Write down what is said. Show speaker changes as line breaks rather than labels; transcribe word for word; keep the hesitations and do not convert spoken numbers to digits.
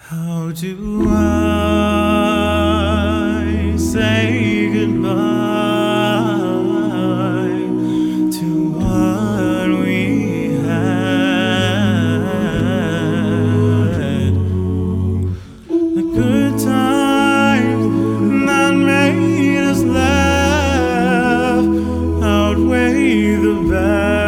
How do I say goodbye to what we had? The good times that made us laugh outweigh the bad.